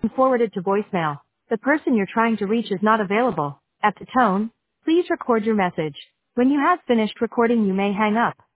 Forwarded to voicemail. The person you're trying to reach is not available. At the tone, please record your message. When you have finished recording, you may hang up.